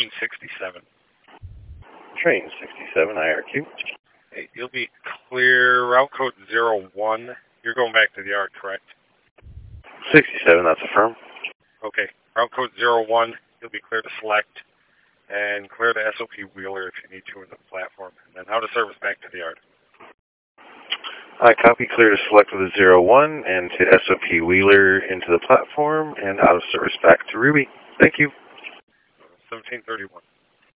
67. Train 67, IRQ. Hey, you'll be clear. Route code 01. You're going back to the yard, correct? 67, that's affirmed. Okay. Route code 01. You'll be clear to select and clear the SOP Wheeler if you need to into the platform. And then out of service back to the yard. I copy, clear to select with a 01 and to SOP Wheeler into the platform and out of service back to Ruby. Thank you. 1731.